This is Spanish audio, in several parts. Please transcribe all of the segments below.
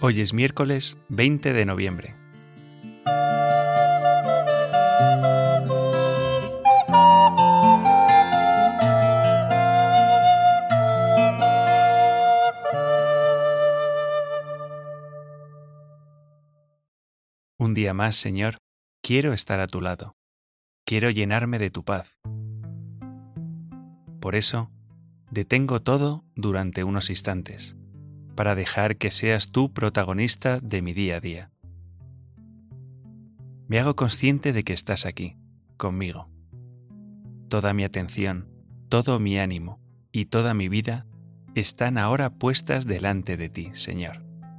Hoy es miércoles 20 de noviembre. Un día más, Señor, quiero estar a tu lado. Quiero llenarme de tu paz. Por eso, detengo todo durante unos instantes, para dejar que seas tú protagonista de mi día a día. Me hago consciente de que estás aquí, conmigo. Toda mi atención, todo mi ánimo y toda mi vida están ahora puestas delante de ti, Señor.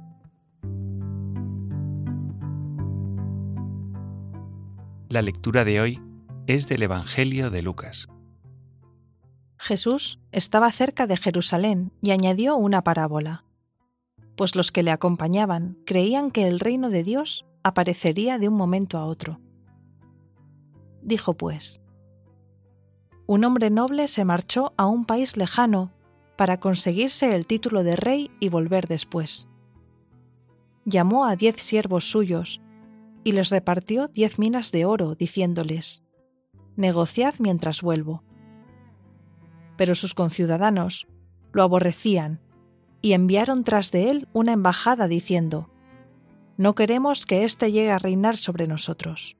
La lectura de hoy es del Evangelio de Lucas. Jesús estaba cerca de Jerusalén y añadió una parábola, pues los que le acompañaban creían que el reino de Dios aparecería de un momento a otro. Dijo pues: un hombre noble se marchó a un país lejano para conseguirse el título de rey y volver después. Llamó a 10 siervos suyos y les repartió 10 minas de oro, diciéndoles: negociad mientras vuelvo. Pero sus conciudadanos lo aborrecían y enviaron tras de él una embajada diciendo: no queremos que éste llegue a reinar sobre nosotros.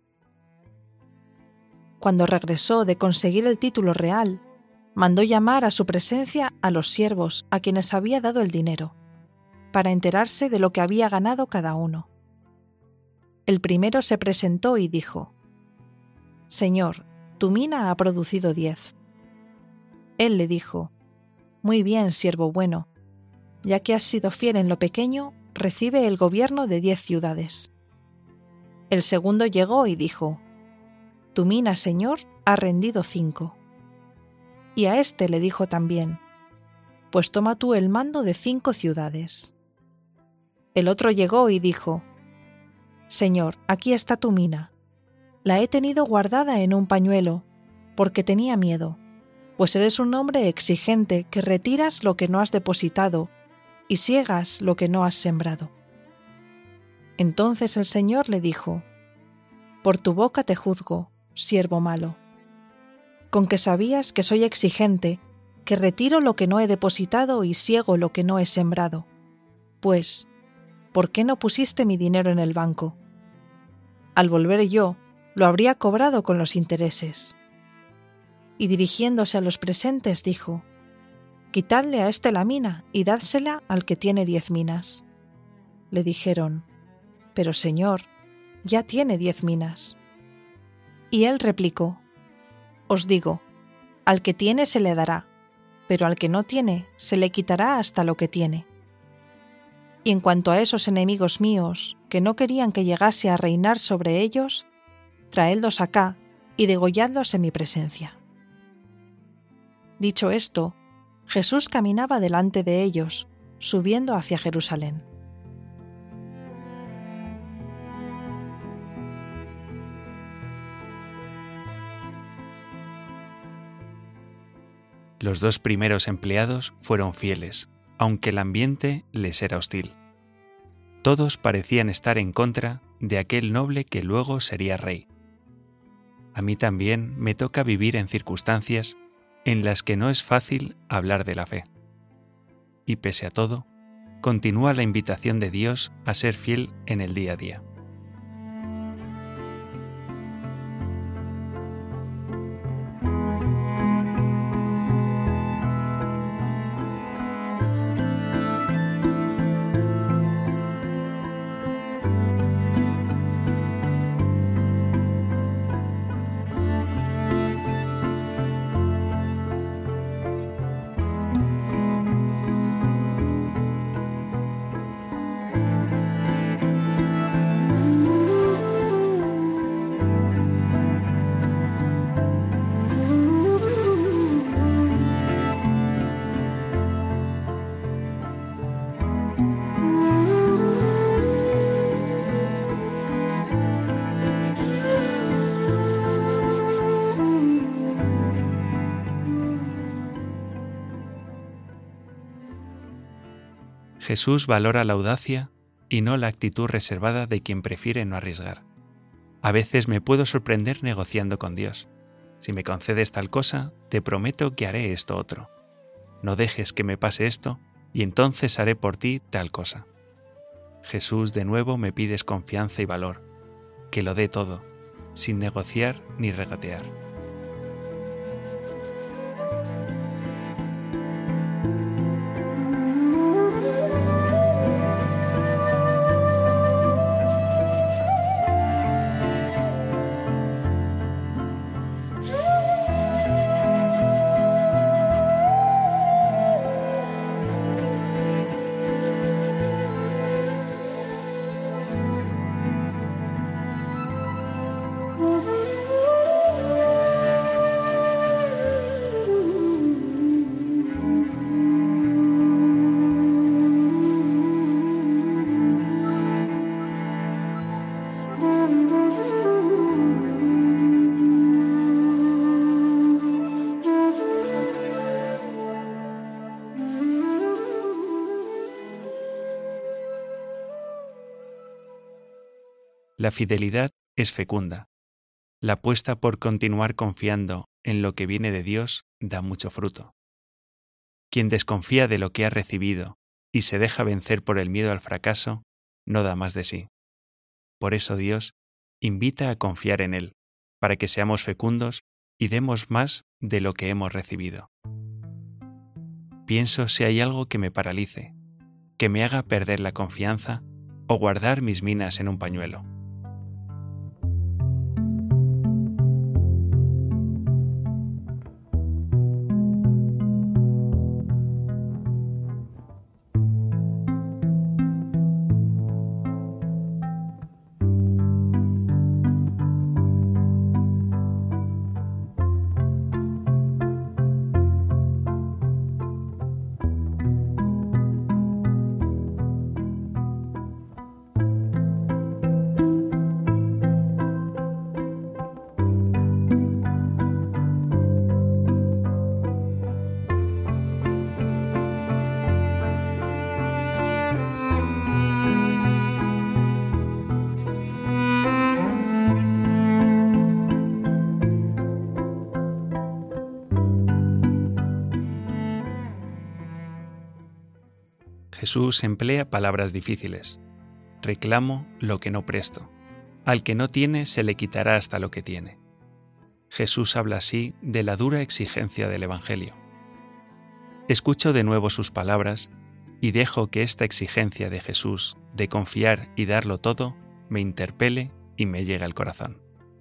Cuando regresó de conseguir el título real, mandó llamar a su presencia a los siervos a quienes había dado el dinero, para enterarse de lo que había ganado cada uno. El primero se presentó y dijo: Señor, tu mina ha producido 10. Él le dijo: muy bien, siervo bueno, ya que has sido fiel en lo pequeño, recibe el gobierno de 10 ciudades. El segundo llegó y dijo: tu mina, Señor, ha rendido 5. Y a éste le dijo también: pues toma tú el mando de 5 ciudades. El otro llegó y dijo: Señor, aquí está tu mina. La he tenido guardada en un pañuelo, porque tenía miedo, pues eres un hombre exigente que retiras lo que no has depositado y siegas lo que no has sembrado. Entonces el Señor le dijo: por tu boca te juzgo, siervo malo. Con que sabías que soy exigente, que retiro lo que no he depositado y siego lo que no he sembrado. Pues, ¿por qué no pusiste mi dinero en el banco? Al volver yo, lo habría cobrado con los intereses. Y dirigiéndose a los presentes dijo: quitadle a éste la mina y dádsela al que tiene 10 minas. Le dijeron: pero Señor, ya tiene 10 minas. Y él replicó: os digo, al que tiene se le dará, pero al que no tiene se le quitará hasta lo que tiene. Y en cuanto a esos enemigos míos, que no querían que llegase a reinar sobre ellos, traedlos acá y degolladlos en mi presencia. Dicho esto, Jesús caminaba delante de ellos, subiendo hacia Jerusalén. Los 2 primeros empleados fueron fieles, aunque el ambiente les era hostil. Todos parecían estar en contra de aquel noble que luego sería rey. A mí también me toca vivir en circunstancias en las que no es fácil hablar de la fe. Y pese a todo, continúa la invitación de Dios a ser fiel en el día a día. Jesús valora la audacia y no la actitud reservada de quien prefiere no arriesgar. A veces me puedo sorprender negociando con Dios. Si me concedes tal cosa, te prometo que haré esto otro. No dejes que me pase esto, y entonces haré por ti tal cosa. Jesús, de nuevo me pides confianza y valor, que lo dé todo, sin negociar ni regatear. La fidelidad es fecunda. La apuesta por continuar confiando en lo que viene de Dios da mucho fruto. Quien desconfía de lo que ha recibido y se deja vencer por el miedo al fracaso, no da más de sí. Por eso Dios invita a confiar en Él, para que seamos fecundos y demos más de lo que hemos recibido. Pienso si hay algo que me paralice, que me haga perder la confianza o guardar mis minas en un pañuelo. Jesús emplea palabras difíciles. Reclamo lo que no presto. Al que no tiene se le quitará hasta lo que tiene. Jesús habla así de la dura exigencia del Evangelio. Escucho de nuevo sus palabras y dejo que esta exigencia de Jesús de confiar y darlo todo me interpele y me llegue al corazón.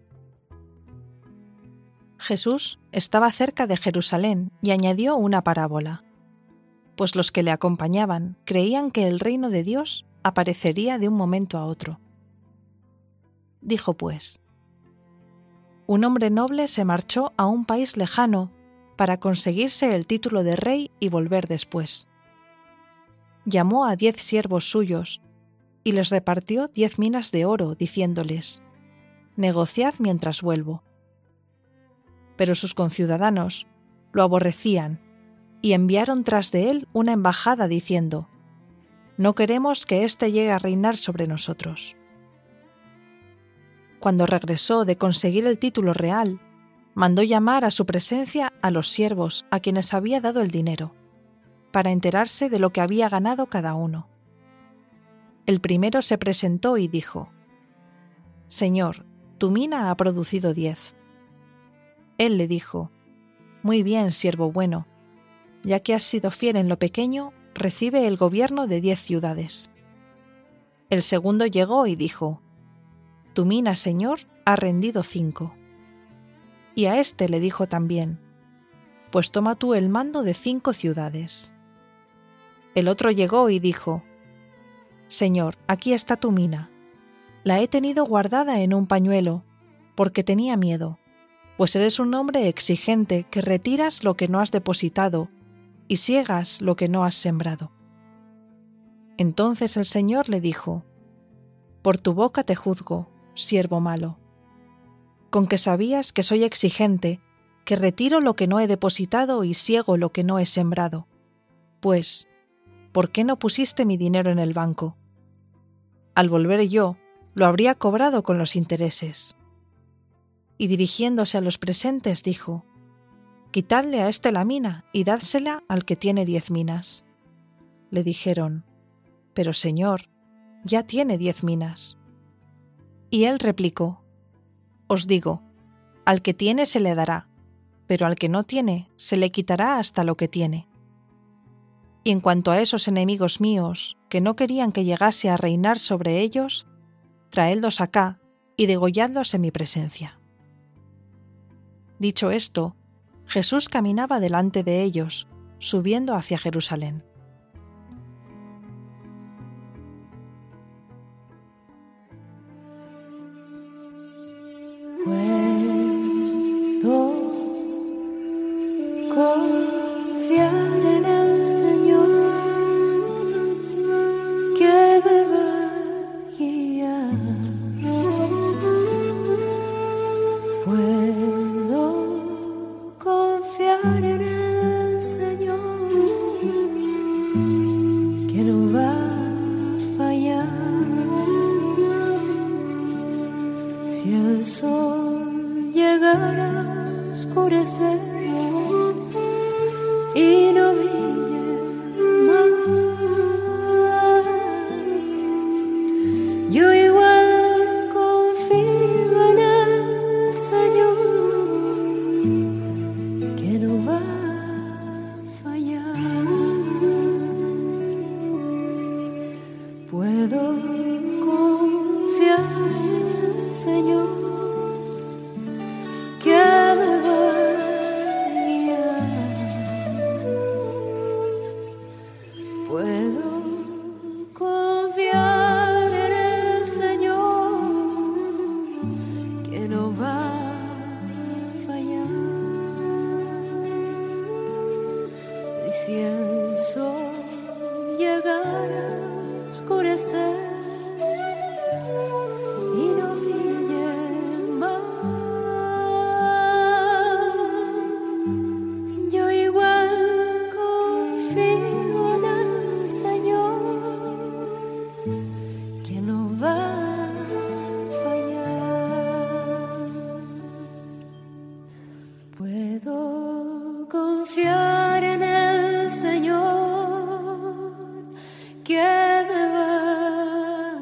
Jesús estaba cerca de Jerusalén y añadió una parábola, pues los que le acompañaban creían que el reino de Dios aparecería de un momento a otro. Dijo pues: un hombre noble se marchó a un país lejano para conseguirse el título de rey y volver después. Llamó a 10 siervos suyos y les repartió 10 minas de oro, diciéndoles: negociad mientras vuelvo. Pero sus conciudadanos lo aborrecían y enviaron tras de él una embajada diciendo: no queremos que éste llegue a reinar sobre nosotros. Cuando regresó de conseguir el título real, mandó llamar a su presencia a los siervos a quienes había dado el dinero, para enterarse de lo que había ganado cada uno. El primero se presentó y dijo: Señor, tu mina ha producido 10. Él le dijo: muy bien, siervo bueno. Ya que has sido fiel en lo pequeño, recibe el gobierno de 10 ciudades. El segundo llegó y dijo: tu mina, Señor, ha rendido 5. Y a éste le dijo también: pues toma tú el mando de 5 ciudades. El otro llegó y dijo: Señor, aquí está tu mina. La he tenido guardada en un pañuelo, porque tenía miedo, pues eres un hombre exigente que retiras lo que no has depositado y siegas lo que no has sembrado. Entonces el Señor le dijo: por tu boca te juzgo, siervo malo. Con que sabías que soy exigente, que retiro lo que no he depositado y siego lo que no he sembrado. Pues, ¿por qué no pusiste mi dinero en el banco? al volver yo, lo habría cobrado con los intereses. Y dirigiéndose a los presentes dijo: «Quitadle a éste la mina y dádsela al que tiene 10 minas». Le dijeron: «Pero Señor, ya tiene 10 minas». Y él replicó: «Os digo, al que tiene se le dará, pero al que no tiene se le quitará hasta lo que tiene». Y en cuanto a esos enemigos míos, que no querían que llegase a reinar sobre ellos, traedlos acá y degolladlos en mi presencia». Dicho esto, Jesús caminaba delante de ellos, subiendo hacia Jerusalén. Puedo confiar en el Señor, que me va a guiar. Puedo confiar en el Señor, que no va a fallar. Si el sol llegara a oscurecer y no brille más, yo igual confío en el Señor, que no va a fallar. Puedo confiar en el Señor, que me va a guiar. Puedo confiar en el Señor, que no va a fallar. Y si el sol llegara a oscurecer y no brille más, yo igual confío en el Señor, que no va a fallar. Puedo confiar en el Señor, que me va a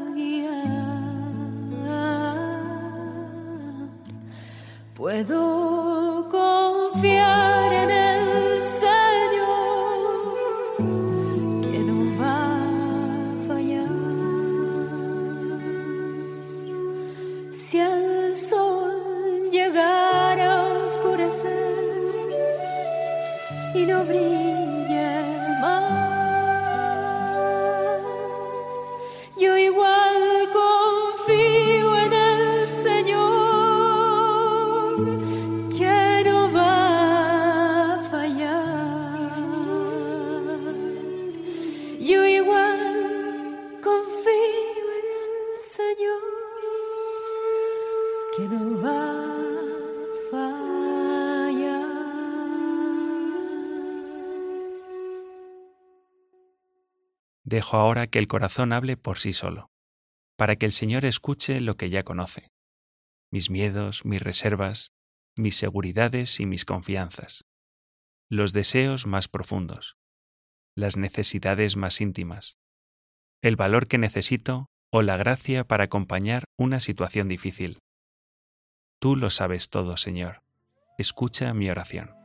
guiar. Puedo confiar en el Señor, que no va a fallar. Si el sol llegara a oscurecer y no brille más, yo igual confío en el Señor, que no va a fallar. Yo igual confío en el Señor, que no va a fallar. Dejo ahora que el corazón hable por sí solo, para que el Señor escuche lo que ya conoce, mis miedos, mis reservas, mis seguridades y mis confianzas, los deseos más profundos, las necesidades más íntimas, el valor que necesito o la gracia para acompañar una situación difícil. Tú lo sabes todo, Señor. Escucha mi oración.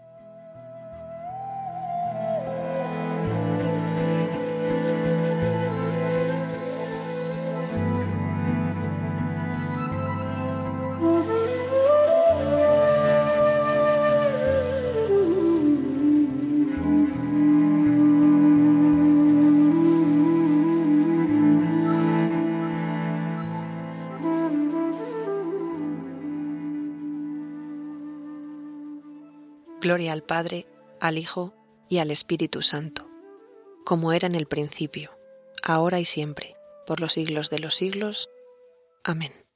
Gloria al Padre, al Hijo y al Espíritu Santo, como era en el principio, ahora y siempre, por los siglos de los siglos. Amén.